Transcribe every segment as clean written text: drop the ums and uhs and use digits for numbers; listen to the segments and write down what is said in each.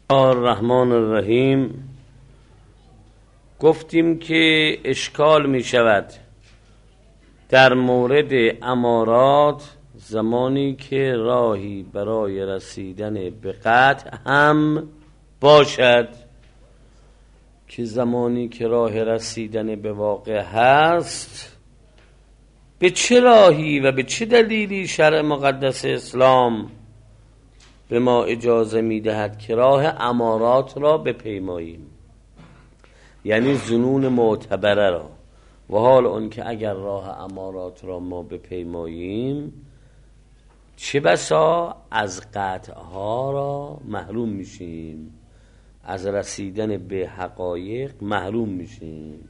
الرحمن الرحیم. گفتیم که اشکال می شود در مورد امارات زمانی که راهی برای رسیدن به قطع هم باشد، که زمانی که راه رسیدن به واقع هست به چه راهی و به چه دلیلی شرع مقدس اسلام به ما اجازه می دهد که راه امارات را بپیماییم، یعنی ظنون معتبره را. و حال اون که اگر راه امارات را ما بپیماییم چه بسا از قطعها را محروم میشیم، از رسیدن به حقایق محروم میشیم.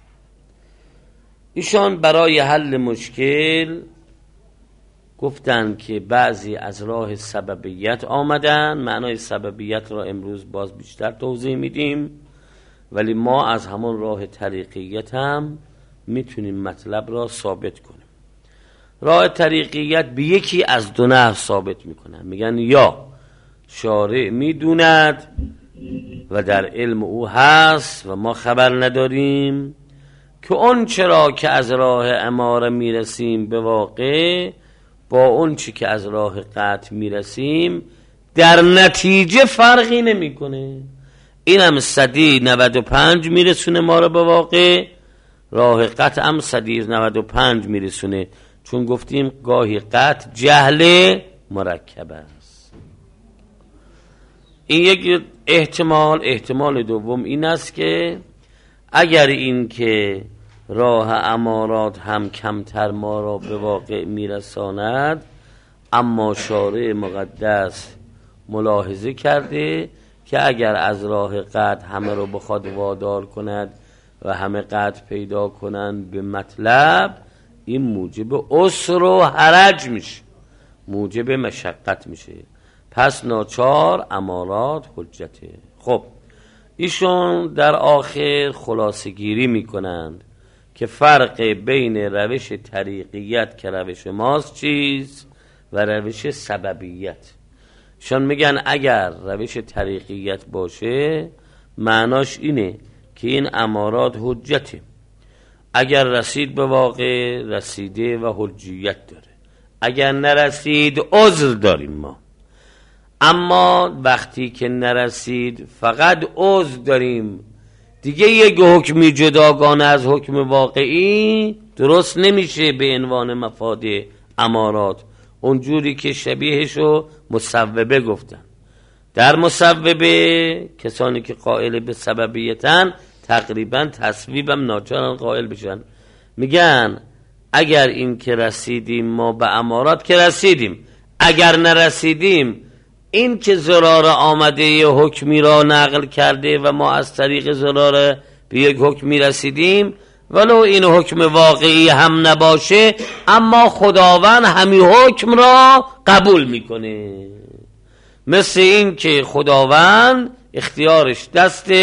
ایشان برای حل مشکل گفتن که بعضی از راه سببیت آمدن. معنای سببیت را امروز باز بیشتر توضیح میدیم، ولی ما از همون راه طریقیت هم میتونیم مطلب را ثابت کنیم. راه طریقیت به یکی از دو نحو ثابت میکنن. میگن یا شارع میدوند و در علم او هست و ما خبر نداریم که اون چرا که از راه اماره میرسیم به واقع با اون چی که از راه قطع میرسیم در نتیجه فرقی نمیکنه. این هم 195 میرسونه ما رو به واقع، راه قطع هم 195 میرسونه، چون گفتیم گاهی قطع جهل مرکب است. این یک احتمال. احتمال دوم این است که اگر این که راه امارات هم کمتر ما را به واقع میرساند، اما شارع مقدس ملاحظه کرده که اگر از راه قطع همه رو بخواد وادار کند و همه قطع پیدا کنند به مطلب، این موجب عسر و حرج میشه، موجب مشقت میشه. پس ناچار امارات حجته. خب ایشون در آخر خلاصه گیری میکنند که فرق بین روش طریقیت که روش ماست چیست و روش سببیت. شون میگن اگر روش طریقیت باشه معناش اینه که این امارات حجته، اگر رسید به واقع رسیده و حجیت داره، اگر نرسید عذر داریم ما. اما وقتی که نرسید فقط عذر داریم، دیگه یک حکمی جداگانه از حکم واقعی درست نمیشه به عنوان مفاد امارات، اونجوری که شبیهشو مصوبه گفتن. در مصوبه کسانی که قائل به سببیتن تقریبا تصویبم ناچارن قائل بشن. میگن اگر این که رسیدیم ما به امارات که رسیدیم، اگر نرسیدیم این که زراره آمده یه حکمی را نقل کرده و ما از طریق زراره به یک حکمی رسیدیم، ولو این حکم واقعی هم نباشه اما خداوند همین حکم را قبول میکنه. مثل این که خداوند اختیارش دست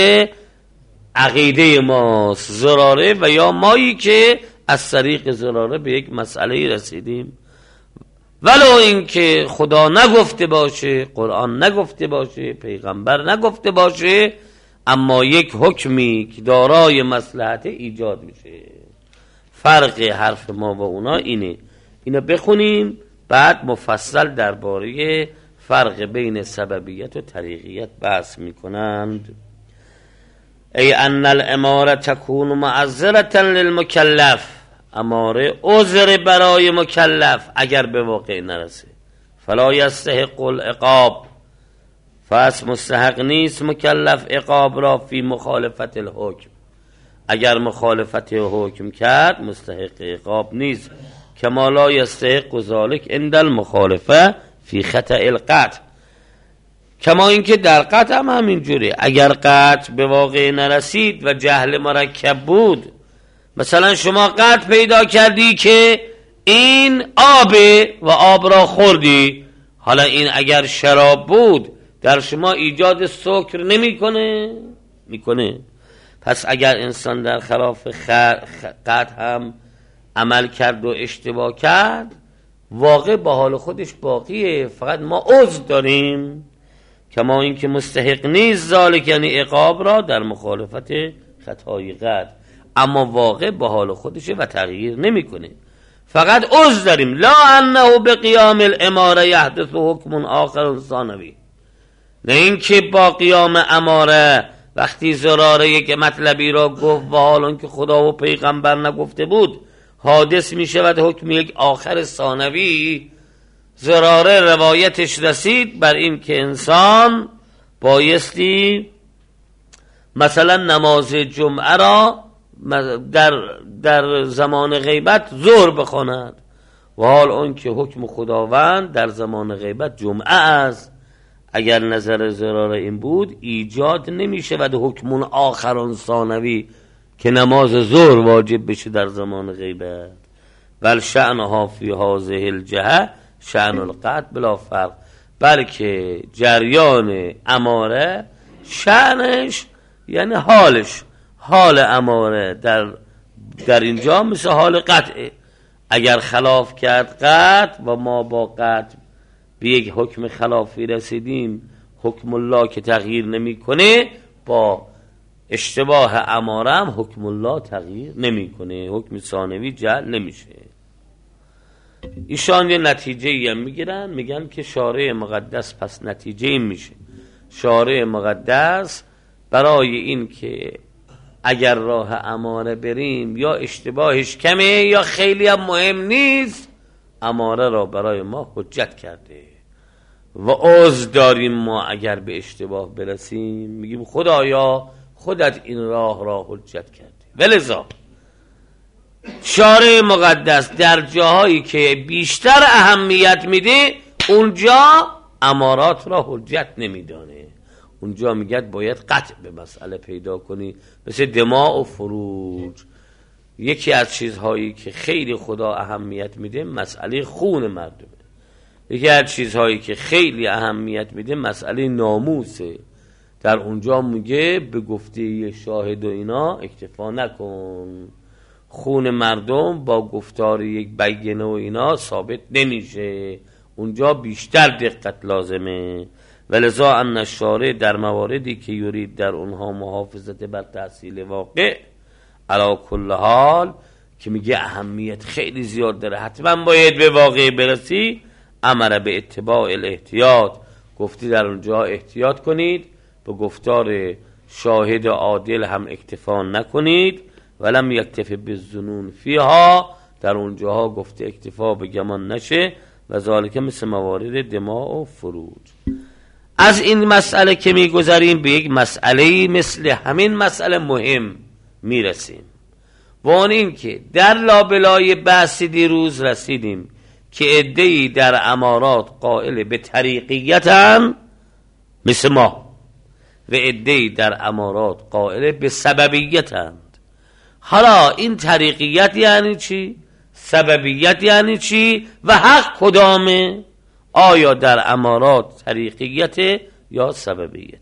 عقیده ماست، زراره و یا مایی که از طریق زراره به یک مسئله رسیدیم، ولو این که خدا نگفته باشه، قرآن نگفته باشه، پیغمبر نگفته باشه، اما یک حکمی که دارای مصلحت ایجاد میشه. فرق حرف ما و اونا اینه. اینو بخونیم بعد مفصل درباره فرق بین سببیت و طریقیت بحث میکنند. ای ان الاماره تکون معذرة للمکلف، اماره عذر برای مکلف اگر به واقع نرسه. فلا یستحق العقاب، پس مستحق نیست مکلف عقاب را فی مخالفت الحکم، اگر مخالفت حکم کرد مستحق عقاب نیست. کما لا یستحق ذلک عند المخالفه فی خطأ القطع، کما اینکه در قطع هم همینجوره. اگر قطع به واقع نرسید و جهل مرکب بود، مثلا شما قطع پیدا کردی که این آبه و آب را خوردی، حالا این اگر شراب بود در شما ایجاد سکر میکنه. پس اگر انسان در خلاف قطع هم عمل کرد و اشتباه کرد، واقع با حال خودش باقیه، فقط ما عذر داریم. کما این که مستحق نیست ذالک یعنی عقاب را در مخالفت خطای قطع، اما واقع به حال خودشه و تغییر نمیکنه. فقط عذر داریم لا انه به قیام الاماره یحدث حکم آخر ثانوی، نه اینکه با قیام اماره وقتی زراره یک مطلبی را گفت و حال که خدا و پیغمبر نگفته بود حادث می شود حکم یک آخر ثانوی. زراره روایتش رسید بر این که انسان بایستی مثلا نماز جمعه را در زمان غیبت ظهر بخواند و حال اون که حکم خداوند در زمان غیبت جمعه است. اگر نظر زراره این بود ایجاد نمی شود حکم آخران ثانوی که نماز ظهر واجب بشه در زمان غیبت. بل شأنها فی هذه الجهه شأن القطع بلا فرق، بلکه جریان اماره شأنش یعنی حالش، حال اماره در اینجا مثل حال قطعه. اگر خلاف کرد قطع و ما با قطع به یک حکم خلافی رسیدیم، حکم الله که تغییر نمیکنه، با اشتباه اماره هم حکم الله تغییر نمیکنه، حکم ثانوی جعل نمیشه. ایشان یه نتیجه ای هم میگیرن، میگن که شارع مقدس پس نتیجه این میشه شارع مقدس برای این که اگر راه اماره بریم یا اشتباهش کمه یا خیلی هم مهم نیست، اماره را برای ما حجت کرده و عذر داریم ما اگر به اشتباه برسیم میگیم خدایا خودت این راه را حجت کردی. ولذا شارع مقدس در جاهایی که بیشتر اهمیت میده اونجا امارات را حجت نمیدانه، اونجا میگه باید قطع به مسئله پیدا کنی، مثل دماء و فروج. یکی از چیزهایی که خیلی خدا اهمیت میده مسئله خون مردمه، یکی از چیزهایی که خیلی اهمیت میده مسئله ناموسه. در اونجا میگه به گفته شاهد و اینا اکتفا نکن، خون مردم با گفتار یک بیانه و اینا ثابت نمیشه، اونجا بیشتر دقت لازمه. ولذا ان الشارع در مواردی که یورید در اونها محافظت بر تحصیل واقع علی کل حال که میگه اهمیت خیلی زیاد داره حتما باید به واقع برسی، امر به اتباع الاحتیاط، گفتی در اونجا احتیاط کنید، به گفتار شاهد عادل هم اکتفا نکنید. ولم یکتفی بالظنون فیها، در اونجاها گفته اکتفا به گمان نشه، و ذالک مثل موارد دماء و فروج. از این مسئله که میگذاریم به یک مسئله مثل همین مسئله مهم میرسیم، و اون این که در لابلای بحث دیروز رسیدیم که عده‌ای در امارات قائل به طریقیتن مثل ما و عده‌ای در امارات قائل به سببیتند. حالا این طریقیت یعنی چی؟ سببیت یعنی چی؟ و حق کدامه؟ آیا در امارات طریقیت یا سببیت؟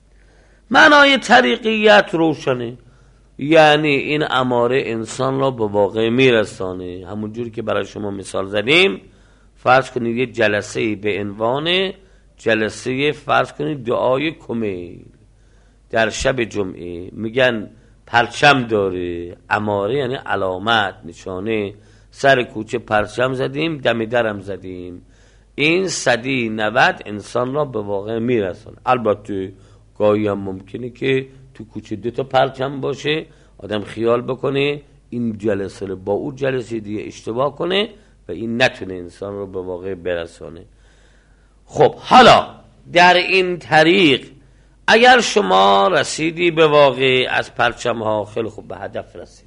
معنای طریقیت روشنه، یعنی این اماره انسان را به واقع میرسانه. همونجوری که برای شما مثال زدیم، فرض کنید یه جلسه به عنوان جلسه فرض کنید دعای کمیل در شب جمعه، میگن پرچم داره، اماره یعنی علامت نشانه، سر کوچه پرچم زدیم، دم درم زدیم، این 190 انسان را به واقع میرسانه. البته گاهی هم ممکنه که تو کوچه 2 تا پرچم باشه، آدم خیال بکنه این جلسه رو با اون جلسه دیگه اشتباه کنه و این نتونه انسان رو به واقع برسانه. خب حالا در این طریق اگر شما رسیدی به واقع از پرچم ها، خیلی خوب به هدف رسید.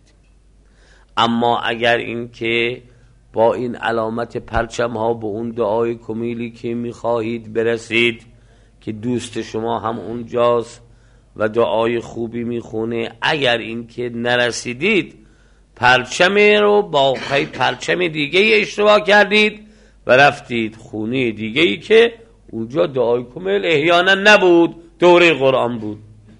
اما اگر این که با این علامت پرچم ها به اون دعای کمیلی که میخواهید برسید که دوست شما هم اونجاست و دعای خوبی میخونه، اگر این که نرسیدید پرچم رو با پرچم دیگه اشتباه کردید و رفتید خونه دیگه ای که اونجا دعای کمیل احیانا نبود، دوره قرآن بود،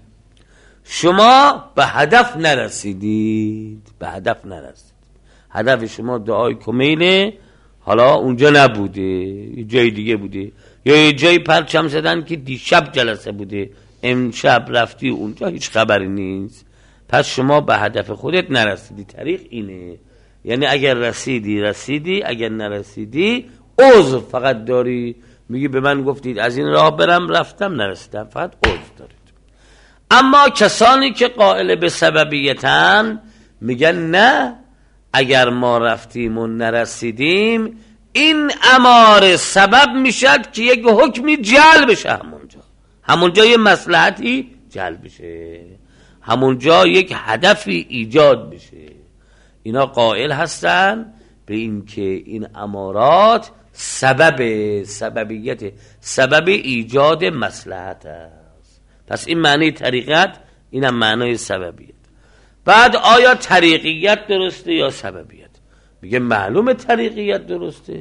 شما به هدف نرسیدید. به هدف نرسید، هدف شما دعای کمیله، حالا اونجا نبوده، یه جای دیگه بوده، یا یه جایی پرچم زدن که دیشب جلسه بوده، امشب رفتی اونجا هیچ خبری نیست، پس شما به هدف خودت نرسیدی. طریق اینه، یعنی اگر رسیدی، اگر نرسیدی عذر فقط داری، میگی به من گفتید از این راه برم، رفتم نرسیدم، فقط عذر دارید. اما کسانی که قائل به سببیتن میگن نه، اگر ما رفتیم و نرسیدیم این اماره سبب میشد که یک حکمی جلب بشه، همونجا یه مصلحتی جلب بشه، همونجا یک هدفی ایجاد بشه. اینا قائل هستن به این که این امارات سببیت، سبب ایجاد مصلحت است. پس این معنی طریقت، اینم معنی سببیت. بعد آیا طریقیت درسته یا سببیت؟ میگه معلومه طریقیت درسته.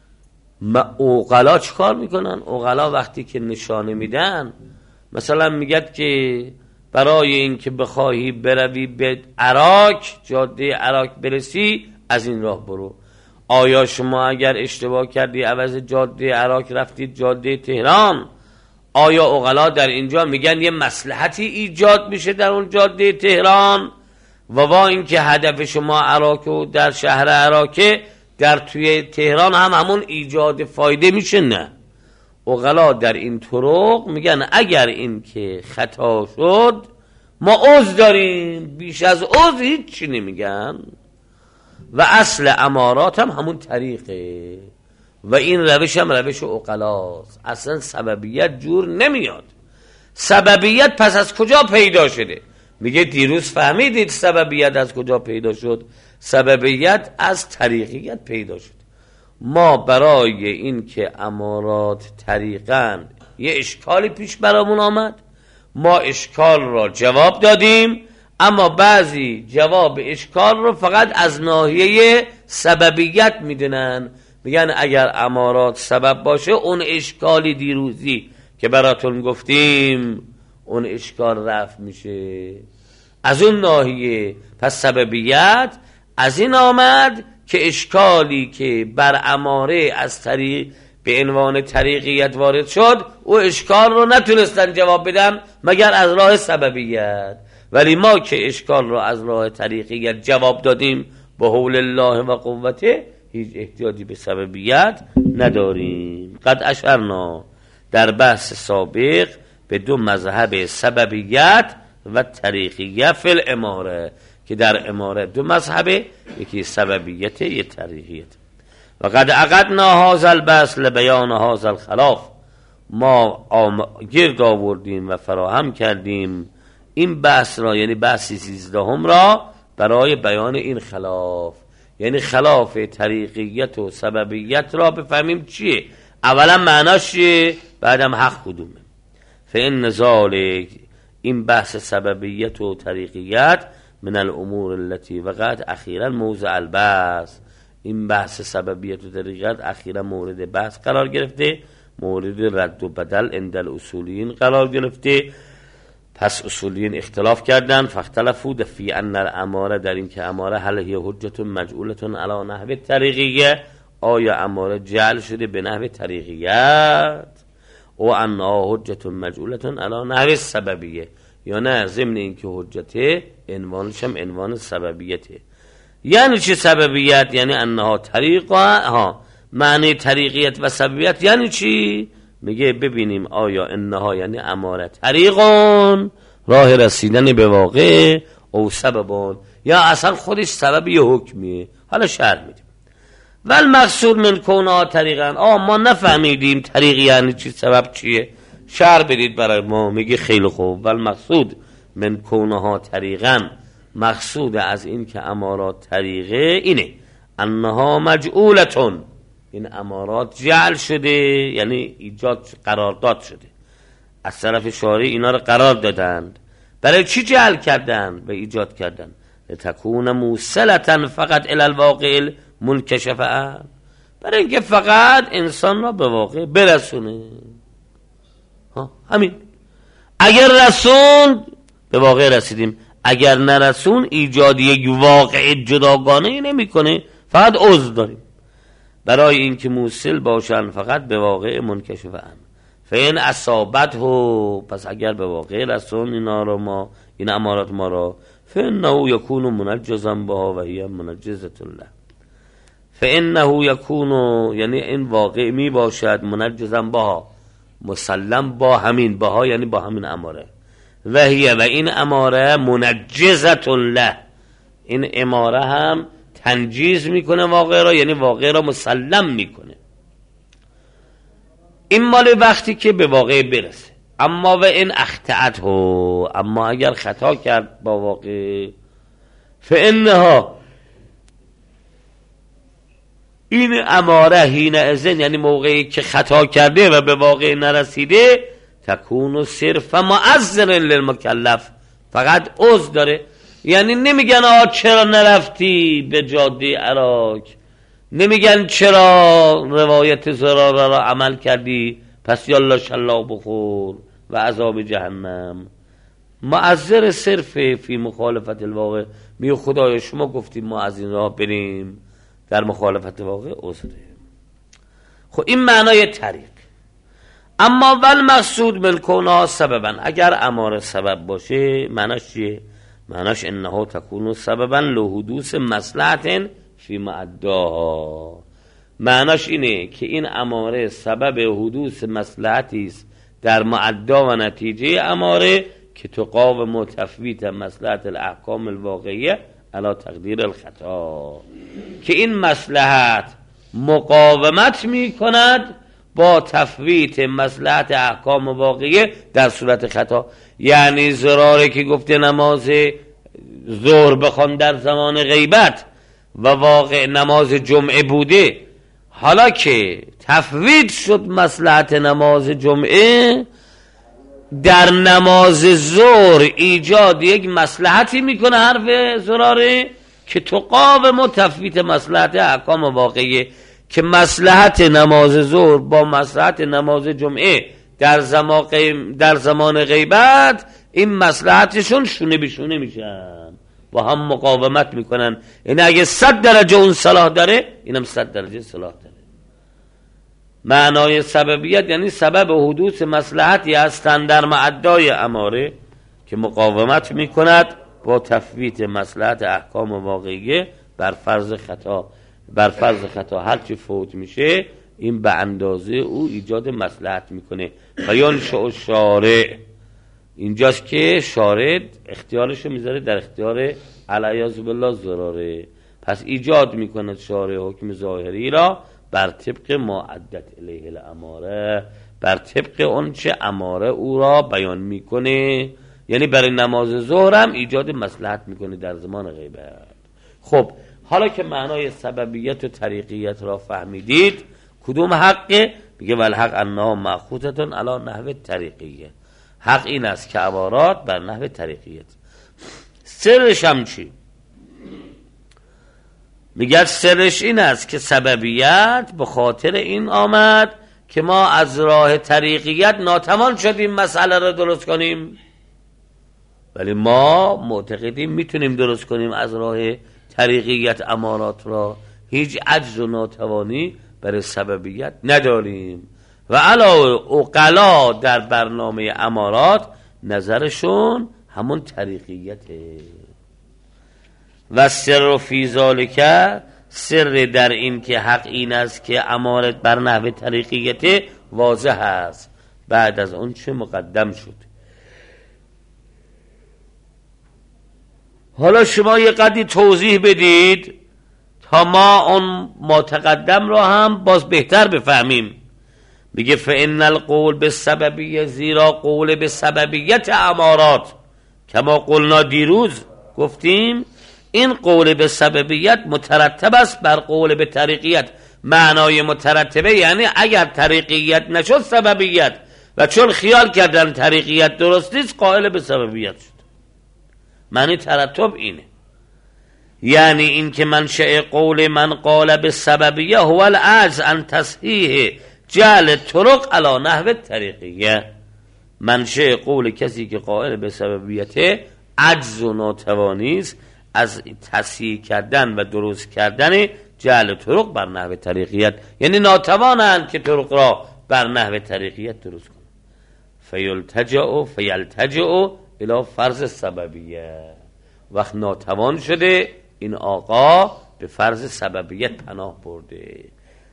عقلا چه کار میکنن؟ عقلا وقتی که نشانه میدن، مثلا میگد که برای این که بخواهی بروی به عراق، جاده عراق برسی، از این راه برو. آیا شما اگر اشتباه کردی عوض جاده عراق رفتید جاده تهران، آیا عقلا در اینجا میگن یه مصلحتی ایجاد میشه در اون جاده تهران و با این که هدف شما عراق و در شهر عراقه، در توی تهران هم همون ایجاد فایده میشه؟ نه، عقلا در این طرق میگن اگر این که خطا شد ما عذر داریم، بیش از عذر هیچ نمیگن. و اصل امارات هم همون طریقه و این روش هم روش عقلاست. اصلا سببیت جور نمیاد. سببیت پس از کجا پیدا شده؟ میگه دیروز فهمیدید سببیت از کجا پیدا شد؟ سببیت از طریقیت پیدا شد. ما برای این که امارات طریقاً یه اشکالی پیش برامون آمد، ما اشکال را جواب دادیم، اما بعضی جواب اشکال رو فقط از ناحیه سببیت میدونن، میگن اگر امارات سبب باشه اون اشکالی دیروزی که براتون گفتیم اون اشکال رفع میشه از اون ناحیه. پس سببیت از این آمد که اشکالی که بر اماره از طریق به عنوان طریقیت وارد شد، او اشکال رو نتونستن جواب بدن مگر از راه سببیت. ولی ما که اشکال رو از راه طریقیت جواب دادیم با حول الله و قوته، هیچ احتیاجی به سببیت نداریم. قد اشرنا در بحث سابق به دو مذهب سببیت و طریقیت فی الاماره، که در اماره دو مذهبه، یکی سببیت یک طریقیت. و قد عقدنا هذا البحث لبیان هذا الخلاف، ما گرد آوردیم و فراهم کردیم این بحث را، یعنی بحث 13 را، برای بیان این خلاف، یعنی خلاف طریقیت و سببیت را بفهمیم چیه، اولا معناش چیه، بعدم حق کدومه. فإن ذلک، این بحث سببیت و طریقیت، من الامور التي وقعت اخیرا موضع البحث، این بحث سببیت و طریقیت اخیرا مورد بحث قرار گرفته، مورد رد و بدل عند الاصولیین قرار گرفته. پس اصولیین اختلاف کردن، فاختلفوا فی ان الاماره، در این که اماره هل هی حجت مجعولت علی نحو طریقیه، آیا اماره جعل شده به نحو طریقیت، و انها حجت مجعولت علی نحو سببیه، یا نه ضمن این که حجت عنوانش هم عنوان سببیته. یعنی چه سببیت؟ یعنی انها طریقه، معنی طریقیت و سببیت یعنی چی؟ میگه ببینیم آیا انها یعنی اماره طریقون، راه رسیدن به واقع، او سببون، یا اصلا خودش سبب یه حکمیه. حالا شرح میدیم. ول مقصود من کونها طریقا، ما نفهمیدیم طریق یعنی چی، سبب چیه، شرح بدید برای ما. میگه خیلی خوب. ول مقصود من کونها طریقا، مقصود از این که امارات طریقه اینه، انها مجعولتون، این امارات جعل شده، یعنی ایجاد قرارداد شده، از طرف شارع اینا رو قرار دادند. برای چی جعل کردن و ایجاد کردن؟ لتکون موصلتا فقط الی الواقع منکشفه، برای اینکه فقط انسان را به واقع برسونه. همین. اگر رسون به واقع رسیدیم، اگر نرسون ایجاد یک واقع جداگانه نمی کنه، فقط عذر داریم. برای اینکه موصل باشن فقط به واقع منکشف ان. فین اصابته، پس اگر به واقع رسون این امارات ما را، فانه یکون منجزا بها و هی منجزة له. فانه یکون، یعنی این واقع می باشد، منجزا بها، مسلم با همین، بها یعنی با همین اماره، و هی و این اماره منجزة له، این اماره هم تنجیز میکنه واقع را، یعنی واقع را مسلم میکنه. این مال وقتی که به واقع برسه. اما و این اخطأته، اما اگر خطا کرد با واقع، فانها، این اماره حین اذن، یعنی موقعی که خطا کرده و به واقع نرسیده، تکون صرف معذر للمکلف، فقط عذر داره. یعنی نمیگن چرا نرفتی به جاده عراق، نمیگن چرا روایت زراره را عمل کردی پس یالله شلاق بخور و عذاب جهنم. معذر صرف فی مخالفت الواقع، میگه خدای شما گفتیم ما از این راه بریم، در مخالفت واقع عذره. خب این معنای طریق. اما ول مقصود من کونها سببا، اگر اماره سبب باشه معناش چیه؟ معناش انه تکون سببا لحدوث مصلحت فی معداها، معناش اینه که این اماره سبب حدوث مصلحتی است در معدا و نتیجه اماره که تقاوم تفویت مصلحت الاحکام الواقعیه علی تقدیر الخطا، که این مصلحت مقاومت می کند با تفویت مصلحت احکام واقعیه در صورت خطا. یعنی زراره که گفته نماز ظهر بخوان در زمان غیبت و واقع نماز جمعه بوده، حالا که تفویت شد مصلحت نماز جمعه، در نماز ظهر ایجاد یک مصلحتی میکنه حرف زراره که تقاوم تفویت مصلحت احکام واقعیه، که مصلحت نماز ظهر با مصلحت نماز جمعه در زمان غیبت، این مصلحتشون شونه به شونه میشن، با هم مقاومت میکنن. این اگه 100 درجه اون صلاح داره، اینم 100 درجه صلاح داره. معنای سببیت یعنی سبب حدوث مصلحتی هستند در معدای اماره که مقاومت میکند با تفویت مصلحت احکام واقعیه بر فرض خطا. هر چی فوت میشه این به اندازه او ایجاد مصلحت میکنه. بیان شارع، اینجاست که شارع اختیارشو میذاره در اختیار علیاذ بالله زراره، پس ایجاد میکنه شارع حکم ظاهری را بر طبق ما عدت الیه الاماره، بر طبق اون چه اماره او را بیان میکنه، یعنی برای نماز ظهر هم ایجاد مصلحت میکنه در زمان غیبت. خب حالا که معنای سببیت و طریقیت را فهمیدید، کدوم حقه؟ میگه والحق انها مأخوذة علی نحو طریقیه، حق این است که امارات بر نحو طریقیت. سرش هم چی؟ میگه سرش این است که سببیت به خاطر این آمد که ما از راه طریقیت ناتوان شدیم مسئله را درست کنیم، ولی ما معتقدیم میتونیم درست کنیم از راه طریقیت امارات را، هیچ عجز و ناتوانی برای سببیت نداریم. و علاوه عقلا در برنامه امارات نظرشون همون طریقیته. و سر فی ذالک، سر در این که حق این است که امارت بر نحو طریقیته واضح است بعد از اون چه مقدم شد. حالا شما یه قدری توضیح بدید تا ما اون متقدم را هم باز بهتر بفهمیم. میگه فإن القول بالسببیه، زیرا قول به سببیت امارات کما قلنا دیروز گفتیم، این قول به سببیت مترتب است بر قول به طریقیت. معنای مترتبه یعنی اگر طریقیت نشد سببیت، و چون خیال کردن طریقیت درست نیست قائل به سببیت شد. معنی ترتب اینه، یعنی این که منشأ قول من قال به سببیه هو العجز عن تصحیح جعل طرق علی نحو طریقیه. منشأ قول کسی که قائل به سببیته عجز و ناتوانی است از تصحیح کردن و درست کردن جعل طرق بر نحو طریقیت، یعنی ناتوانند که طرق را بر نحو طریقیت درست کنند. فیلتجئ الی فرض سببیه، وقت ناتوان شده این آقا به فرض سببیت پناه برده.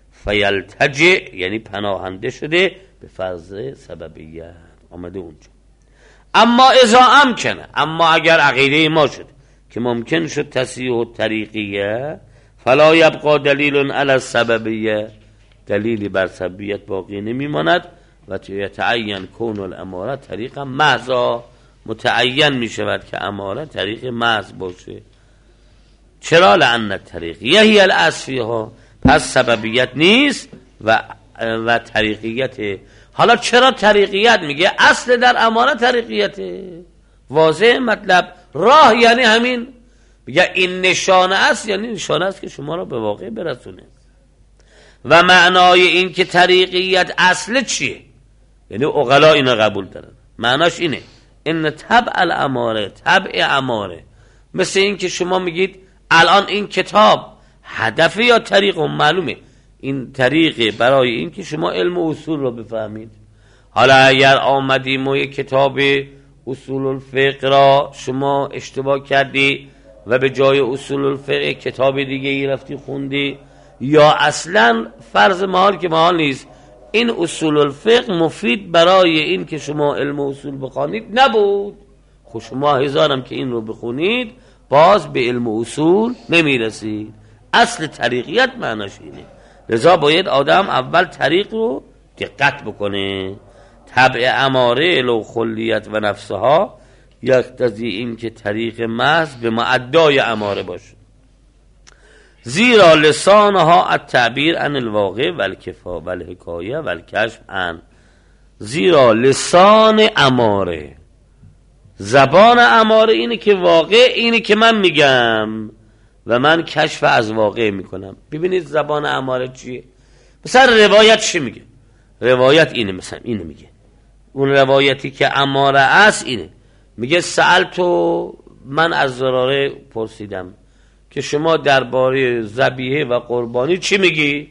فیلتجئ یعنی پناهنده شده به فرض سببیت آمده اونجا. اما اذا امکنه، اما اگر عقیده ما شد که ممکن شد تصحیح طریقیه، فلا یبقى دلیل علی السببیه، دلیلی بر سببیت باقی نمیماند و یتعین کون الاماره طریقا محضا، متعین می شود که اماره طریق محض باشه. چرا؟ لأن طریقیه هی الاصل ها، پس سببیت نیست و طریقیت. حالا چرا طریقیت میگه؟ اصل در اماره طریقیته، واضح مطلب. راه یعنی همین، میگه این نشانه است، یعنی نشانه است که شما را به واقع برسونه. و معنای این که طریقیت اصل چیه؟ یعنی عقلا اینو قبول دارن، معناش اینه این طبع الاماره، طبع اماره. مثل این که شما میگید الان این کتاب هدف یا طریق، معلومه این طریقه برای این که شما علم و اصول رو بفهمید. حالا اگر آمدیم و یک کتاب اصول الفقه را شما اشتباه کردی و به جای اصول الفقه کتاب دیگه ای رفتی خوندی، یا اصلا فرض محال که محال نیست این اصول الفقه مفید برای این که شما علم و اصول بخوانید نبود، خب شما هزارم که این رو بخونید باز به علم و اصول نمیرسید. اصل طریقیت معناش اینه. لذا باید آدم اول طریق رو دقت بکنه. طبع اماره لو خلیت و نفسها یقتضی این که طریق محض به معدای اماره باشه. زیرا لسانها التعبیر عن الواقع والکفا والحکایه والکشف عن، زیرا لسان اماره، زبان اماره اینه که واقع اینه که من میگم و من کشف از واقع میکنم. ببینید زبان اماره چیه؟ مثلا روایت چی میگه؟ روایت اینه، مثلا اینه میگه. اون روایتی که اماره است اینه، میگه سألتو، من از زراره پرسیدم که شما درباره ذبیحه و قربانی چی میگی؟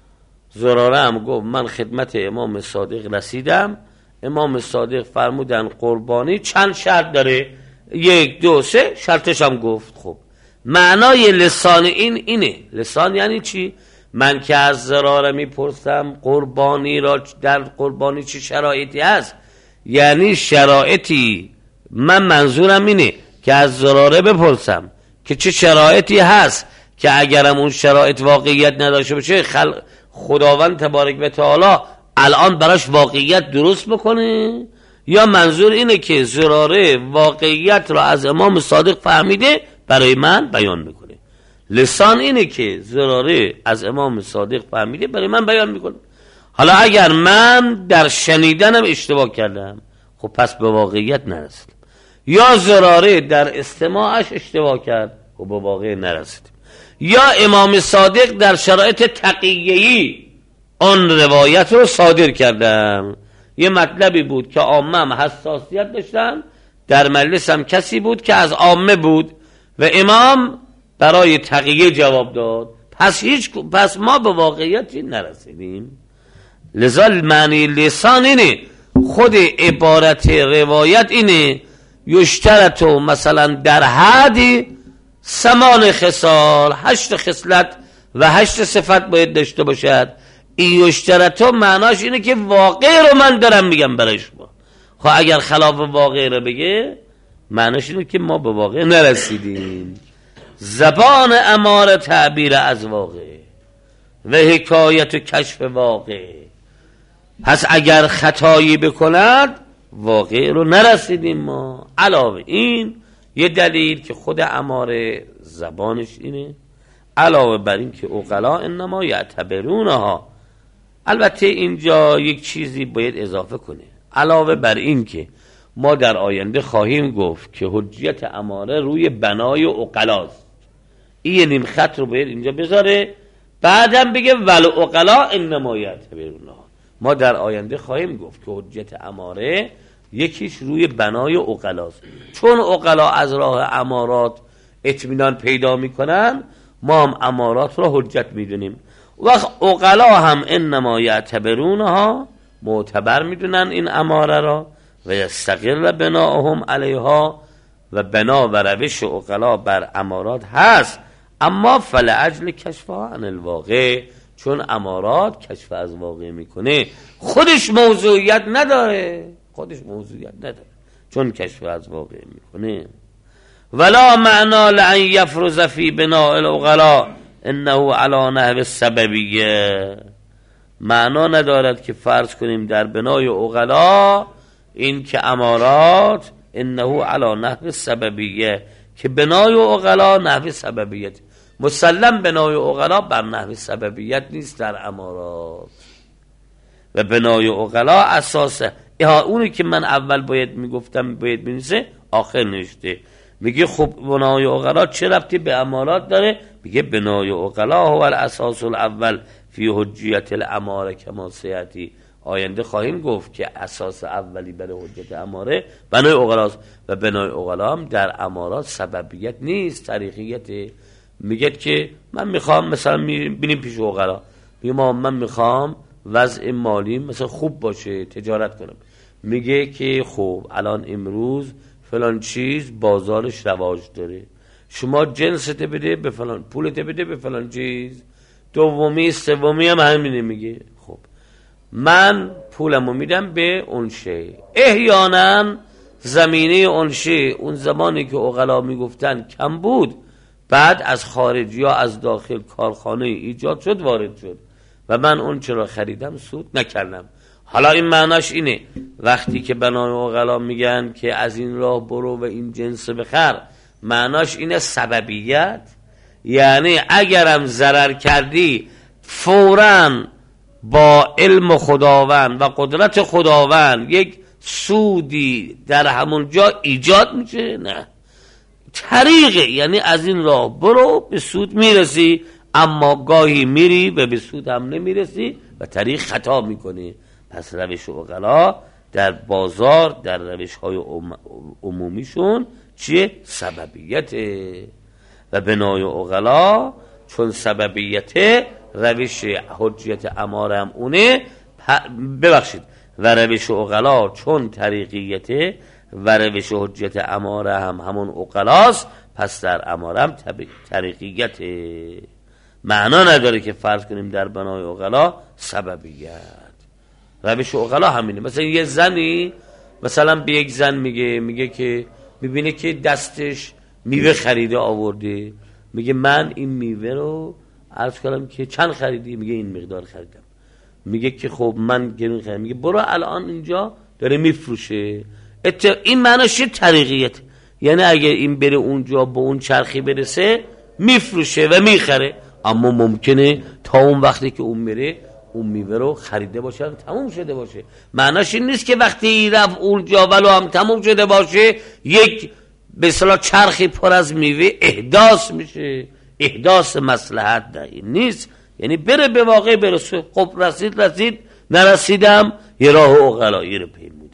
زراره هم گفت من خدمت امام صادق رسیدم، امام صادق فرمودن قربانی چند شرط داره، 1 2 3 شرطش هم گفت. خب معنای لسان این اینه. لسان یعنی چی؟ من که از زراره میپرسم قربانی را، در قربانی چه شرایطی هست، یعنی شرایطی، من منظورم اینه که از زراره بپرسم که چه شرایطی هست که اگرم اون شرایط واقعیت نداشته باشه خداوند تبارک و تعالی الان براش واقعیت درست بکنه، یا منظور اینه که زراره واقعیت را از امام صادق فهمیده برای من بیان میکنه. لسان اینه که زراره از امام صادق فهمیده برای من بیان میکنه. حالا اگر من در شنیدنم اشتباه کردم خب پس به واقعیت نرسیدم، یا زراره در استماعش اشتباه کرد خب به واقع نرسیدم، یا امام صادق در شرایط تقیه‌ای آن روایت رو صادر کردم. یه مطلبی بود که عامه هم حساسیت داشتن، در مجلس هم کسی بود که از عامه بود و امام برای تقیه جواب داد، پس ما به واقعیت نرسیدیم. لذا معنی لسان اینه، خود عبارت روایت اینه یشترط مثلا در حدی 8 خصال، 8 خصلت و 8 صفت باید داشته باشد. این یشترط معناش اینه که واقع رو من دارم میگم برای شما. خب اگر خلاف واقع رو بگه معناش اینه که ما به واقع نرسیدیم. زبان اماره تعبیر از واقع و حکایت و کشف واقع. پس اگر خطایی بکند واقع رو نرسیدیم ما. علاوه این یه دلیل که خود اماره زبانش اینه، علاوه بر این که عقلا انما یعتبرونها. البته اینجا یک چیزی باید اضافه کنه، علاوه بر این که ما در آینده خواهیم گفت که حجیت اماره روی بنای عقلاست، این نیم خط رو باید اینجا بذاره، بعدم بگه ول عقلا انما یعتبرونها. ما در آینده خواهیم گفت که حجیت اماره یکیش روی بنای عقلاست، چون عقلا از راه امارات اطمینان پیدا میکنن، ما هم امارات را حجت میدونیم. و عقلا هم انما یعتبرونها، معتبر میدونن این اماره را، و یستقر بناهم علیها، و بنا و روش عقلا بر امارات هست، اما فلعجل کشفها عن الواقع، چون امارات کشف از واقع میکنه خودش موضوعیت نداره، چون کشف از واقع میکنه. ولا معنا لأن یفرض فی بناء العقلا انه علی نحو السببیه، معنا ندارد که فرض کنیم در بنای عقلا این که امارات انه علی نحو السببیه، که بنای عقلا نحو سببیت، مسلم بنای عقلا بر نحو سببیت نیست در امارات. و بنای عقلا اساسه اونی که من اول باید میگفتم باید بنویسه، آخر نوشته. میگه خب بنای عقلا چه ربطی به امارات داره؟ میگه بنای عقلا هو الاساس الاول فی حجیت الاماره کما سیاتی، آینده خواهیم گفت که اساس اولی برای حجت اماره بنای عقلاست، و بنای عقلا هم در امارات سببیت نیست، طریقیت. میگه که من میخوام مثلا بینیم پیش عقلا، میگه من میخوام وضع مالی مثلا خوب باشه، تجارت کنم. میگه که خب الان امروز فلان چیز بازارش رواج داره، شما جنست بده به فلان، پولت بده به فلان چیز، دومی سومی هم همینه. میگه خب من پولمو میدم به اون شی. احیانا زمینه اون شی اون زمانی که عقلا میگفتن کم بود، بعد از خارج یا از داخل کارخانه ایجاد شد، وارد شد، و من اون چرا خریدم سود نکردم. حالا این معناش اینه وقتی که بنای عقلا میگن که از این راه برو و این جنس بخر، معناش اینه سببیت، یعنی اگرم ضرر کردی فوراً با علم خداوند و قدرت خداوند یک سودی در همون جا ایجاد میشه. نه، طریقه یعنی از این راه برو به سود میرسی، اما گاهی میری و به سود هم نمیرسی و طریق خطا میکنی. پس روش عقلا در بازار در روش های عمومیشون چیه؟ سببیت. و بنای عقلا چون سببیت، روش حجیت اماره هم اونه، ببخشید، و روش عقلا چون طریقیت و روش حجیت اماره هم همون عقلاست، پس در اماره هم طریقیت. معنا نداره که فرض کنیم در بنای عقلا سببیت. روش عقلا همینه. مثلا یه زنی مثلا به یک زن میگه که میبینه که دستش میوه خریده آورده، میگه من این میوه رو عرض کنم که چند خریدی؟ میگه این مقدار خریدم. میگه که خب من گرون خریدم. میگه برو الان اینجا داره میفروشه. این معناش طریقیت، یعنی اگر این بره اونجا با اون چرخی برسه میفروشه و میخره، اما ممکنه تا اون وقتی که اون میره اون میوه رو خریده باشه تموم شده باشه. معناش این نیست که وقتی رفت اونجا ولو هم تموم شده باشه یک به اصطلاح چرخی پر از میوه احداث میشه. احداث مصلحت در این نیست، یعنی بره به واقع برسه. خب رسید نرسیدم یه راه عقلایی رو پیموده.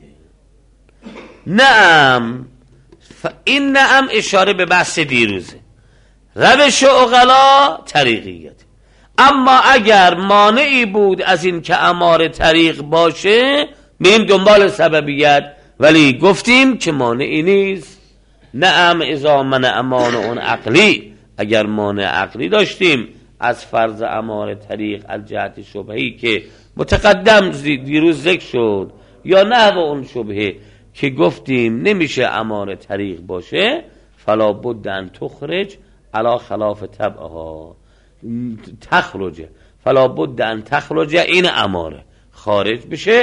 نعم، این نعم اشاره به بحث دیروزه، روش عقلا طریقیت. اما اگر مانعی بود از این که اماره طریق باشه میم دنبال سببیت، ولی گفتیم که مانعی نیست. نعم اذا منع مانع عقلی، اگر مانع عقلی داشتیم از فرض اماره طریق از جهت شبهی که متقدم دیروز ذکر شد، یا نه و اون شبهه که گفتیم نمیشه اماره طریق باشه، فلا بد ان تخرج علی خلاف طبعها، تخرج فلا بد ان تخرج، این اماره خارج بشه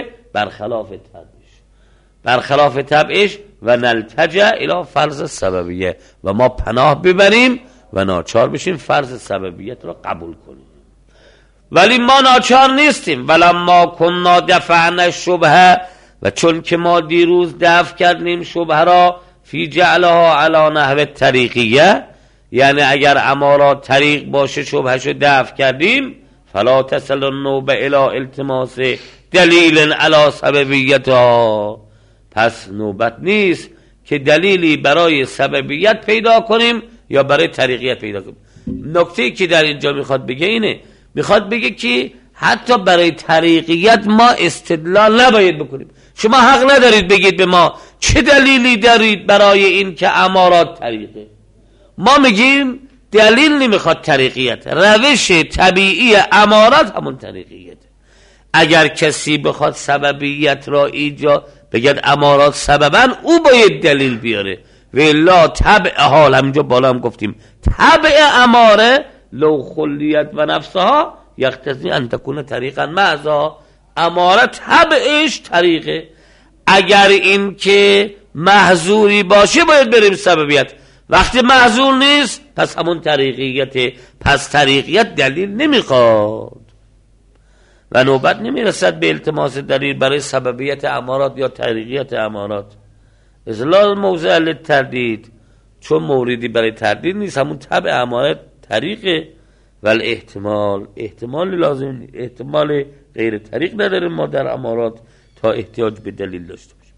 برخلاف طبعش و نلتجع الی فرض سببیه، و ما پناه ببریم و ناچار بشیم فرض سببیت را قبول کنیم. ولی ما ناچار نیستیم. ولما کنا دفعنا الشبهه، و چون که ما دیروز دفع کردیم شبهه را فی جعلها علی نحو طریقیه، یعنی اگر امارات طریق باشه شبهشو دفع کردیم، فلا تصل النوبه الی التماس دلیل علی سببیتها، پس نوبت نیست که دلیلی برای سببیت پیدا کنیم یا برای طریقیت پیدا کنیم. نکته که در اینجا میخواد بگه اینه، میخواد بگه که حتی برای طریقیت ما استدلال نباید بکنیم. شما حق ندارید بگید به ما چه دلیلی دارید برای این که امارات طریقه. ما میگیم دلیل نمیخواد طریقیت، روش طبیعی امارات همون طریقیت. اگر کسی بخواد سببیت را ایجاد بگید امارات سببن، او باید دلیل بیاره. و الا طبع حال، همینجا بالا هم گفتیم طبع اماره لو خلیت و نفسها یقتضی ان تکون طریقا معزا. اماره طبعش طریقه، اگر این که محظوری باشه باید بریم سببیت، وقتی محظور نیست پس همون طریقیت. پس طریقیت دلیل نمیخواد و نوبت نمیرسد به التماس دلیل برای سببیت امارات یا طریقیت امارات. ازلال موضع للتردید، چون موردی برای تردید نیست، همون طبع امارات طریقه. ولی احتمال لازم، احتمال غیر طریق نداره ما در امارات تا احتیاج به دلیل داشته باشیم.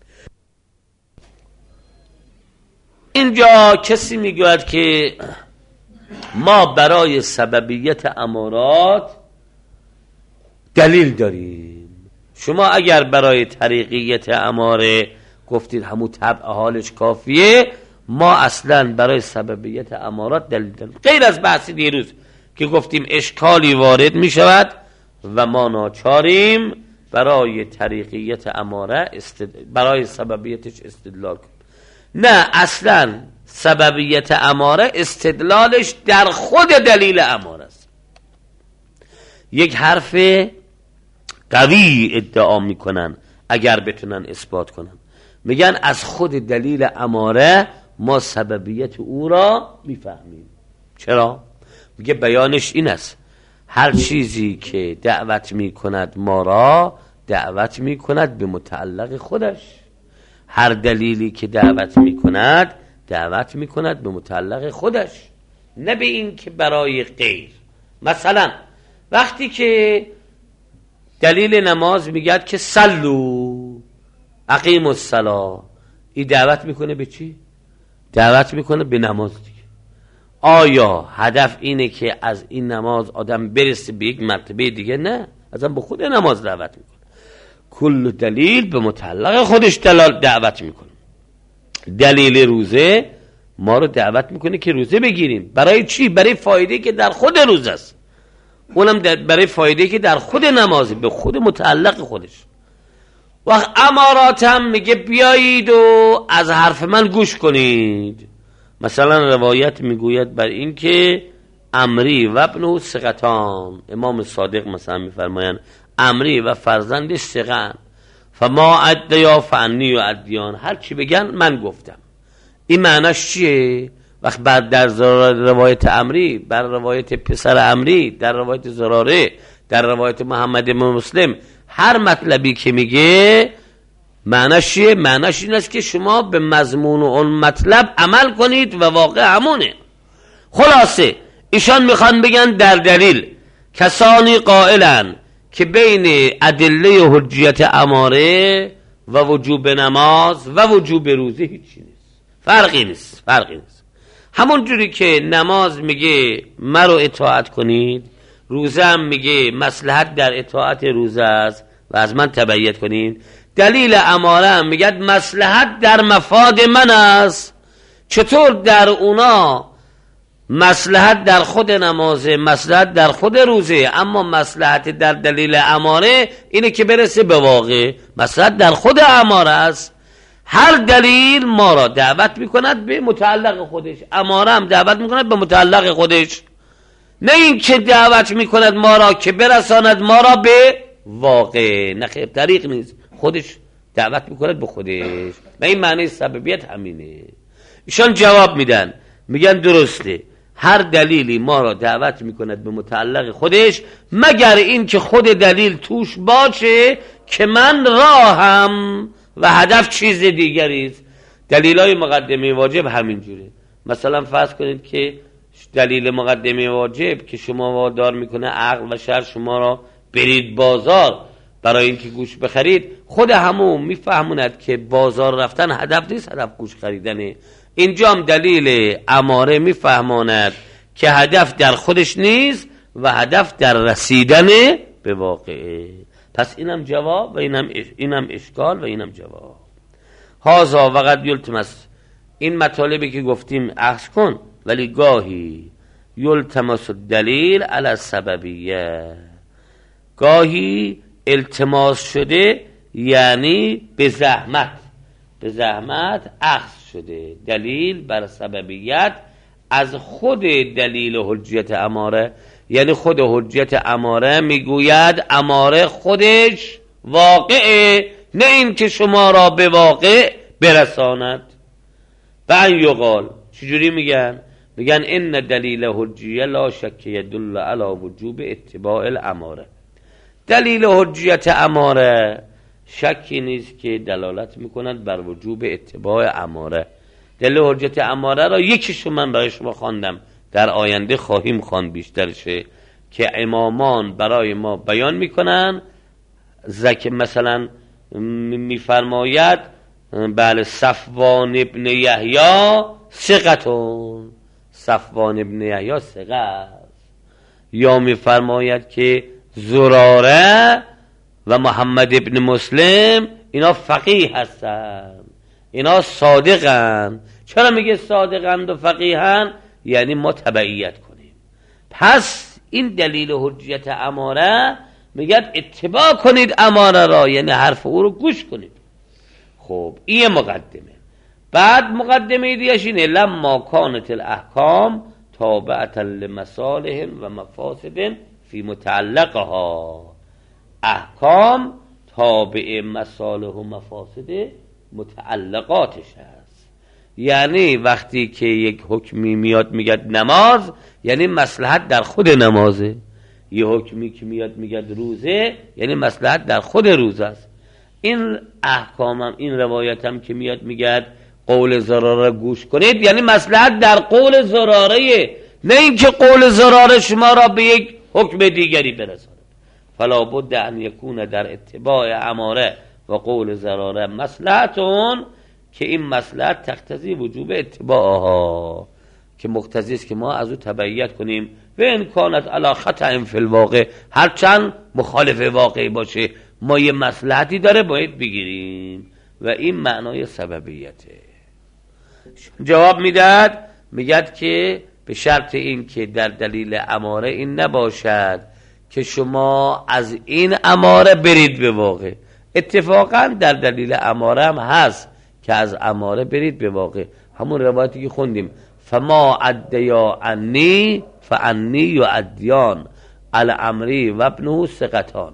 اینجا کسی میگوید که ما برای سببیت امارات دلیل داریم. شما اگر برای طریقیت اماره گفتید همون طبع حالش کافیه، ما اصلا برای سببیت امارات دلیل داریم. غیر از بحث دیروز که گفتیم اشکالی وارد می شود و ما ناچاریم برای طریقیت اماره برای سببیتش استدلال کنیم. نه، اصلا سببیت اماره استدلالش در خود دلیل اماره است. یک حرف قوی ادعا میکنن اگر بتونن اثبات کنن، میگن از خود دلیل اماره ما سببیت او را میفهمیم. چرا؟ میگه بیانش این است، هر چیزی که دعوت میکند ما را دعوت میکند به متعلق خودش. هر دلیلی که دعوت میکند دعوت میکند به متعلق خودش، نه به این که برای غیر. مثلا وقتی که دلیل نماز میگه که صلو اقیم الصلاة، این دعوت میکنه به چی؟ دعوت میکنه به نماز دیگه. آیا هدف اینه که از این نماز آدم برسه به یک مرتبه دیگه؟ نه، ازم به خود نماز دعوت میکنه. کل دلیل به متعلق خودش دعوت میکنه. دلیل روزه ما رو دعوت میکنه که روزه بگیریم. برای چی؟ برای فایده که در خود روزه است، اونم برای فایده که در خود نمازه، به خود متعلق خودش. و امارات هم میگه بیایید و از حرف من گوش کنید. مثلا روایت میگوید بر این که عمری و ابنه ثقتان، امام صادق مثلا میفرمایند عمری و فرزندش ثقن، فما ادیا فانی و ادیان، هر چی بگن من گفتم. این معناش چیه؟ وقت بعد در روایت عمری، بر روایت پسر عمری، در روایت زراره، در روایت محمد بن مسلم، هر مطلبی که میگه معناش چیه؟ معناش این است که شما به مضمون اون مطلب عمل کنید و واقع همونه. خلاصه ایشان میخوان بگن در دلیل کسانی قائلن که بین ادله حجیت اماره و وجوب نماز و وجوب روزه هیچی نیست، فرقی نیست. همون جوری که نماز میگه مرو اطاعت کنید، روزه هم میگه مصلحت در اطاعت روزه است و از من تبعیت کنید، دلیل اماره هم میگه مصلحت در مفاد من است. چطور در اونا مصلحت در خود نمازه، مصلحت در خود روزه، اما مصلحت در دلیل اماره اینه که برسه به واقع، مصلحت در خود اماره است. هر دلیل ما را دعوت میکند به متعلق خودش، اماره هم دعوت میکند به متعلق خودش، نه این که دعوت میکند ما را که برساند ما را به واقع. نه خیر، طریق نیست، خودش دعوت میکند به خودش و این معنی سببیت همینه. ایشان جواب میدن، میگن درسته، هر دلیلی ما را دعوت میکند به متعلق خودش مگر این که خود دلیل توش باشه که من راهم و هدف چیز دیگری است. دلیلای مقدمه واجب همین جوره. مثلا فرض کنید که دلیل مقدمه واجب که شما وادار میکنه عقل و شرع شما را برید بازار برای اینکه گوش بخرید، خود همون میفهموند که بازار رفتن هدف نیست، هدف گوش خریدنه. اینجا هم دلیل اماره میفهماند که هدف در خودش نیست و هدف در رسیدن به واقعه. پس اینم جواب و اینم اشکال و اینم جواب. هازا وقد یلتمس، این مطالبی که گفتیم اخذ کن، ولی گاهی یلتمس دلیل علی سببیه، گاهی التماس شده یعنی به زحمت اخذ شده دلیل بر سببیت از خود دلیل حجت اماره. یعنی خود حجت اماره میگوید اماره خودش واقعه، نه این که شما را به واقع برساند. و ان یقال، چجوری میگن؟ میگن ان دلیل حجیه لا شک یدل علی وجوب اتباع الاماره. دلیل حجیت اماره شکی نیست که دلالت میکند بر وجوب اتباع اماره. دلیل حجت اماره را یکیشو من برای شما خواندم، در آینده خواهیم خواند بیشترشه، که امامان برای ما بیان میکنن. مثلا میفرماید بله صفوان ابن یحیی ثقتون، صفوان ابن یحیی ثقه است. یا میفرماید که زراره و محمد ابن مسلم اینا فقیه هستن، اینا صادقن. چرا میگه صادقند و فقیهن؟ یعنی ما تبعیت کنیم. پس این دلیل حجیت اماره میگه اتباع کنید اماره را، یعنی حرف او رو گوش کنید. خب این مقدمه. بعد مقدمه دیگه‌اش اینه لما کانت الاحکام تابعة لمصالح و مفاسد فی متعلقها. احکام تابع مصالح و مفاسد متعلقاتش هست. یعنی وقتی که یک حکمی میاد میگه نماز، یعنی مصلحت در خود نمازه. یه حکمی که میاد میگه روزه، یعنی مصلحت در خود روزه است. این احکامم، این روایتم که میاد میگه قول زراره گوش کنید، یعنی مصلحت در قول زراره، نه اینکه قول زراره شما را به یک حکم دیگری برساند. فلا بد ان یکون در اتباع اماره و قول زراره مصلحتون، که این مصلحت تقتضی وجوب اتباعها، که مقتضی است که ما از او تبعیت کنیم. و ان کانت علی خطأ فی الواقع، هرچند مخالف واقعی باشه، ما یه مصلحتی داره باید بگیریم، و این معنای سببیته. جواب میداد، میگد که به شرط این که در دلیل اماره این نباشد که شما از این اماره برید به واقع. اتفاقا در دلیل اماره هم هست که از اماره برید به واقع. همون روایتی که خوندیم فما عدیا انی فانی یعدیان الامری و ابنه ثقتان.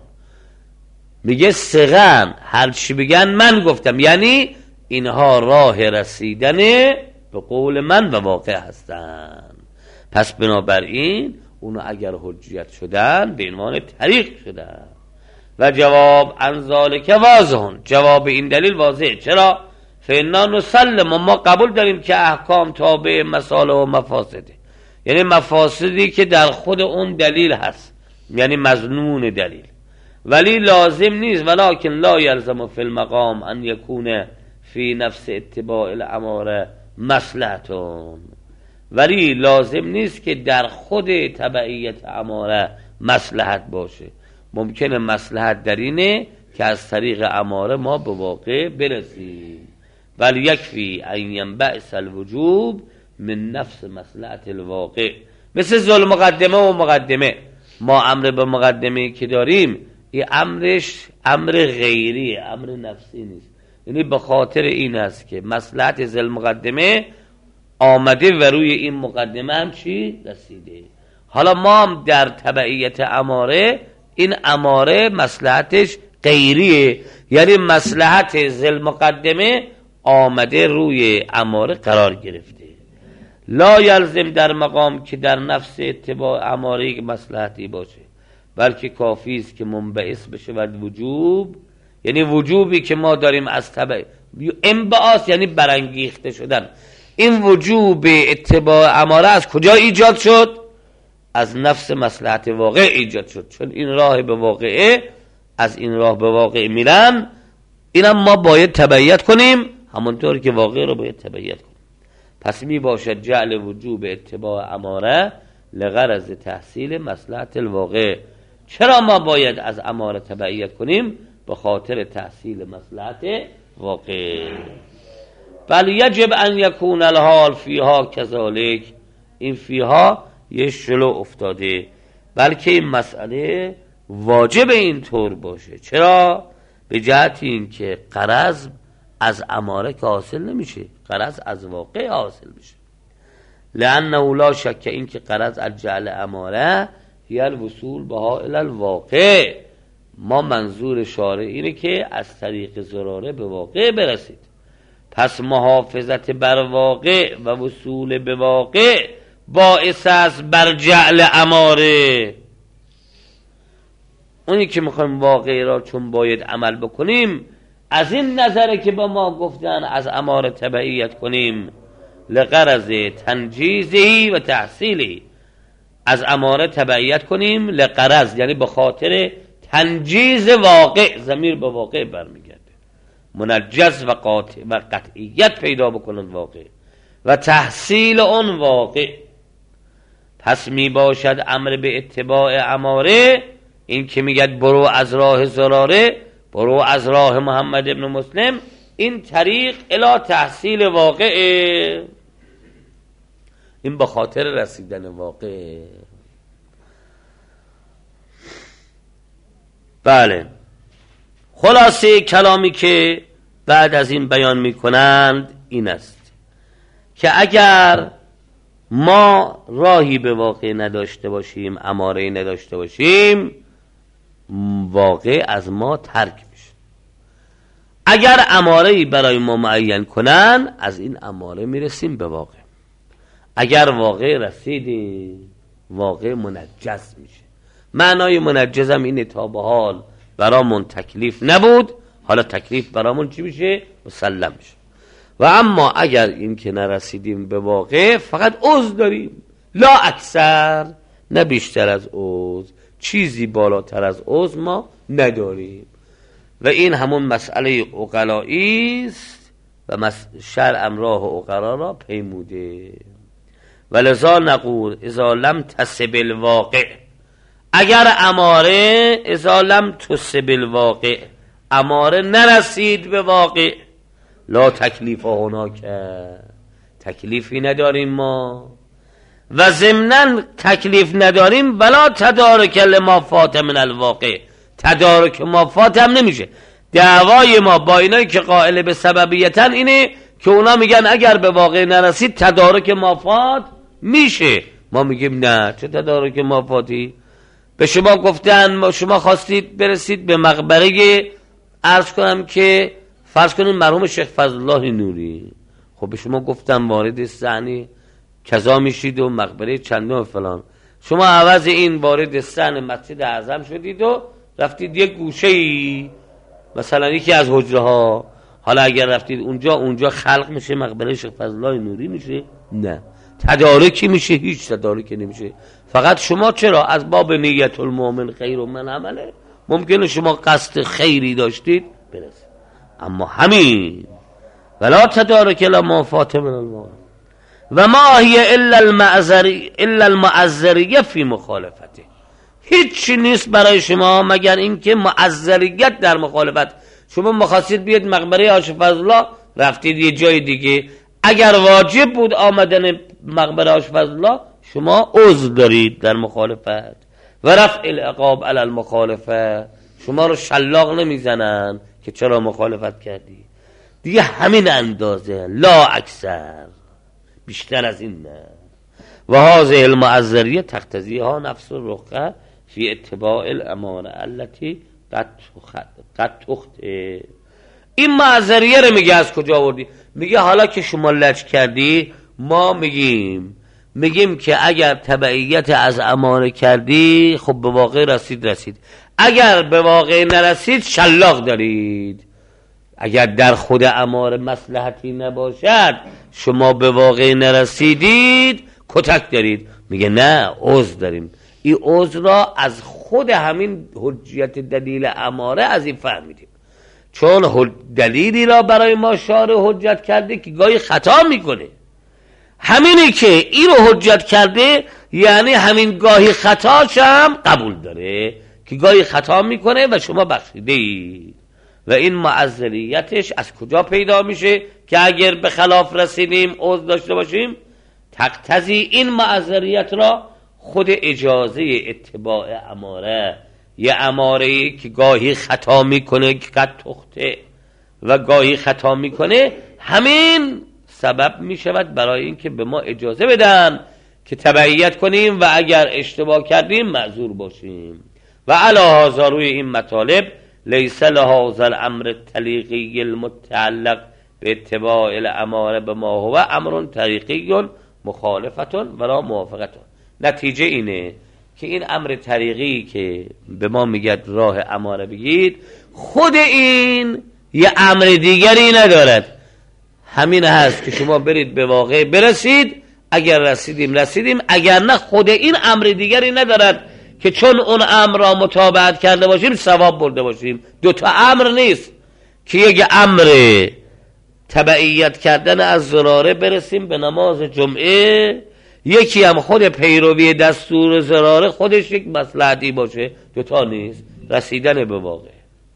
میگه ثقن، هر چی بگن من گفتم، یعنی اینها راه رسیدن به قول من و واقع هستن. پس بنابراین اونو اگر حجیت شدن به عنوان طریق شدن. و جواب عن ذالک واضح، جواب این دلیل واضحه. چرا؟ فإنا نسلم، ما قبول داریم که احکام تابع مصالح و مفاسده، یعنی مفاسدی که در خود اون دلیل هست، یعنی مظنون دلیل. ولی لازم نیست، ولکن لا یلزم فی المقام ان یکون فی نفس اتباع الاماره مصلحتون. ولی لازم نیست که در خود تبعیت اماره مصلحت باشه. ممکنه مصلحت در اینه که از طریق اماره ما به واقع برسیم. ولی یکفی ان ینبعث الوجوب من نفس مصلحت الواقع. مثل ذل مقدمه و مقدمه، ما امر به مقدمه که داریم، این امرش امر غیریه، امر نفسی نیست. یعنی به خاطر این است که مصلحت ذل مقدمه آمده و روی این مقدمه هم چی رسیده. حالا ما هم در تبعیت اماره، این اماره مصلحتش غیریه، یعنی مصلحت ذل مقدمه آمده روی اماره قرار گرفته. لا یلزم در مقام که در نفس اتباع اماره یک مصلحتی باشه، بلکه کافی است که منبعث بشه و وجوب، یعنی وجوبی که ما داریم از تبع انبعاث، یعنی برانگیخته شدن. این وجوب اتباع اماره از کجا ایجاد شد؟ از نفس مصلحت واقع ایجاد شد، چون این راه به واقعه، از این راه به واقع میرن، اینم ما باید تبعیت کنیم، همونطور که واقع رو باید تبعیت کنیم. پس می باشد جعل وجوب اتباع اماره لغرض تحصیل مصلحت الواقع. چرا ما باید از اماره تبعیت کنیم؟ به خاطر تحصیل مصلحت واقع. بل یجب ان یکون الحال فیها کذالک، این فیها یه شلو افتاده، بلکه این مسئله واجب این طور باشه. چرا؟ به جهت این که غرض از اماره که حاصل نمیشه، غرض از واقع حاصل میشه. لانه لا شک، این که غرض از جعل اماره هی الوصول بها الی الواقع. ما منظور شارع اینه که از طریق ضراره به واقع برسید. پس محافظت بر واقع و وصول به واقع باعث است بر جعل اماره. اونی که میخوایم واقع را چون باید عمل بکنیم، از این نظره که با ما گفتن از اماره تبعیت کنیم، لغرض تنجیزی و تحصیلی، از اماره تبعیت کنیم لغرض یعنی به خاطر تنجیز واقع، ضمیر به واقع برمیگرده، منجز و قطعیت پیدا بکنن واقع و تحصیل اون واقع. پس می باشد امر به اتباع اماره، این که میگد برو از راه ضراره، برو از راه محمد ابن مسلم، این طریق الی تحصیل واقع، این به خاطر رسیدن واقع. بله، خلاصه کلامی که بعد از این بیان میکنند این است که اگر ما راهی به واقع نداشته باشیم، اماره نداشته باشیم، واقع از ما ترک میشه. اگر اماره‌ای برای ما معین کنن، از این اماره میرسیم به واقع. اگر واقع رسیدیم، واقع منجز میشه. معنای منجزم اینه تا به حال برامون تکلیف نبود، حالا تکلیف برامون چی میشه؟ مسلم میشه. و اما اگر این که نرسیدیم به واقع، فقط عذر داریم، لا اکثر، نه بیشتر از عذر، چیزی بالاتر از عذر ما نداریم. و این همون مسئله عقلایی است و شرع راه عقلا را پیموده. ولذا نقول اذا لم تصب الواقع، اگر اماره اذا لم تصب الواقع، اماره نرسید به واقع، لا تکلیف هناک، تکلیفی نداریم ما. و ضمناً تکلیف نداریم ولا تدارک لما فات من الواقع، تدارک ما فات هم نمیشه. دعوای ما با اینایی که قائل به سببیتن اینه که اونا میگن اگر به واقع نرسید تدارک ما فات میشه. ما میگیم نه، چه تدارک ما فاتی؟ به شما گفتن شما خواستید برسید به مقبره، عرض کنم که فرض کنید مرحوم شیخ فضل الله نوری، خب به شما گفتم وارد صحن کذا میشید و مقبره چندم و فلان، شما عوض این وارد صحن مسجد اعظم شدید و رفتید یک گوشه‌ای، مثلا یکی از حجره ها، حالا اگر رفتید اونجا خلق میشه، مقبره شیخ فضل الله نوری میشه؟ نه، تدارکی میشه؟ هیچ تدارکی نمیشه. فقط شما چرا از باب نیت المؤمن خیر من عمله، ممکنه شما قصد خیری داشتید برسید، اما همین ولا تدارک لما فات من المؤمن و ما هی الا المعذریه فی مخالفته، هیچ نیست برای شما مگر اینکه معذریت در مخالفت. شما مخواستید بیاد مقبره حاج فضل الله، رفتید یه جای دیگه، اگر واجب بود آمدن مقبره حاج فضل الله، شما عذر دارید در مخالفت. و رفع العقاب علی المخالفه، شما رو شلاق نمیزنن که چرا مخالفت کردی دیگه، همین اندازه، لا اکثر، بیشتر از این نه. و هذه المعذریه تقتضیها نفس الرخصه فی اتباع الامانه التي قد تخت. این معذریه رو میگه از کجا آوردی؟ میگه حالا که شما لج کردی، ما میگیم که اگر تبعیت از امانه کردی، خب به واقع رسید، اگر به واقع نرسید شلاق دارید. اگر در خود اماره مصلحتی نباشد، شما به واقع نرسیدید، کتک دارید. میگه نه، عذر داریم. این عذر را از خود همین حجیت دلیل اماره از این فهمیدیم، چون دلیلی را برای ما شارع حجت کرده که گاهی خطا میکنه. همینی که این رو حجت کرده یعنی همین گاهی خطاش هم قبول داره که گاهی خطا میکنه و شما بخشیده اید. و این معذریتش از کجا پیدا میشه؟ که اگر به خلاف رسیدیم عذر داشته باشیم، تقتضی این معذریت را خود اجازه اتباع اماره، یه اماره که گاهی خطا میکنه که قد تخته و گاهی خطا میکنه، همین سبب میشود برای این که به ما اجازه بدن که تبعیت کنیم و اگر اشتباه کردیم معذور باشیم. و علی هذا، روی این مطالب، لیس لهذا الامر التلیقی المتعلق به اتباع الاماره بما هو امر طریقی مخالفت ولا موافقت. نتیجه اینه که این امر طریقی که به ما میگه راه اماره بگید، خود این یه امر دیگری ندارد. همین هست که شما برید به واقع برسید، اگر رسیدیم، اگر نه خود این امر دیگری ندارد که چون اون امر را متابعت کرده باشیم ثواب برده باشیم. دوتا امر نیست که یک امر تبعیت کردن از ضراره برسیم به نماز جمعه، یکی هم خود پیروی دستور ضراره خودش یک مصلحتی باشه. دوتا نیست، رسیدن به واقع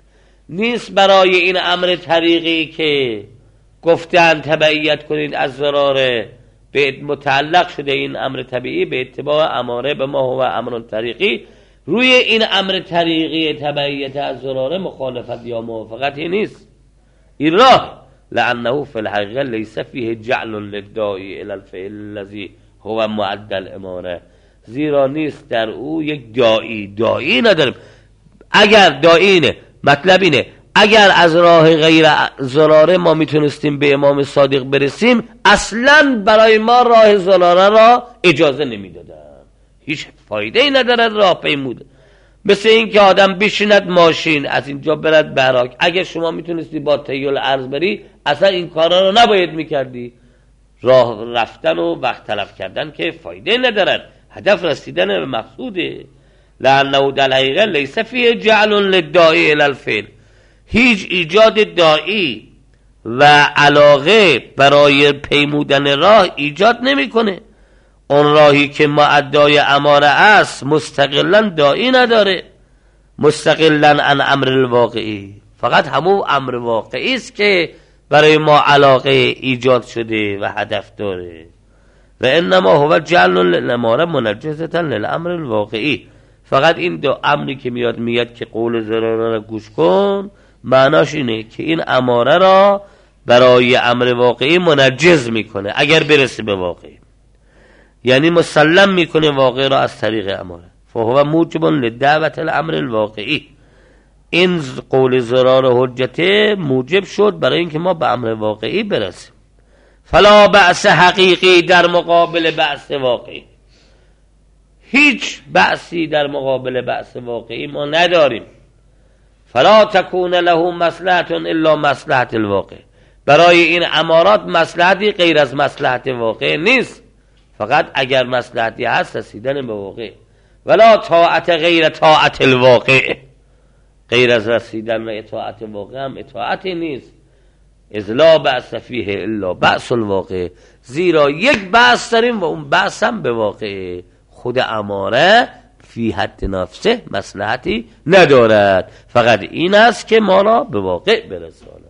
نیست. برای این امر طریقی که گفتن تبعیت کنید از ضراره به متعلق شده این امر طبیعی به اتباع اماره به ما هو امر طریقی، روی این امر طریقی تبعیت از ضراره مخالفت یا موافقتی نیست. این راه لانه فی الحقیقه لیس فیه جعل للداعی الی الفعل الذی هو معدل اماره، زیرا نیست در او یک داعی نداریم. اگر داعی مطلب اینه اگر از راه غیر ضراره ما میتونستیم به امام صادق برسیم، اصلا برای ما راه ضراره را اجازه نمیدادن. هیچ فایده ای ندارد راه پیمود. مثل این که آدم بشیند ماشین از اینجا برد براک، اگر شما میتونستی با تیل ارز بری اصلا این کارا رو نباید میکردی. راه رفتن و وقت تلف کردن که فایده ندارد، هدف رسیدن به مقصوده. لانه در حقیقت لیس فیه جعل للداعی الی الفعل، هیچ ایجاد داعی و علاقه برای پیمودن راه ایجاد نمیکنه. اون راهی که معدای اماره است مستقلا داعی نداره، مستقلا عن امر الواقعی، فقط همون امر واقعی است که برای ما علاقه ایجاد شده و هدف داره. و انما هو جعل للاماره منجزه للامر الواقعی، فقط این دو امری که میاد که قول ضراره را گوش کن، معناش اینه که این اماره را برای امر واقعی منجز میکنه اگر برسه به واقعی، یعنی مسلم میکنه واقع را از طریق اماره. فهو موجب لدعوت الامر الواقعی، این قول ضرار حجت موجب شد برای اینکه ما به امر واقعی برسیم. فلا بأس حقیقی در مقابل بأس واقعی، هیچ بأسی در مقابل بأس واقعی ما نداریم. فلا تکون له مصلحت الا مصلحت الواقع، برای این امارات مصلحتی غیر از مصلحت واقع نیست، فقط اگر مصلحتی هست رسیدن به واقع. ولا طاعت غیر طاعت الواقع، غیر از رسیدن و اطاعت واقع هم اطاعتی نیست. اذ لا بأس فیه الا بأس الواقع، زیرا یک بأس داریم و اون بأس هم به واقع. خود اماره فی حد نفسه مصلحتی ندارد، فقط این است که ما را به واقع برساند.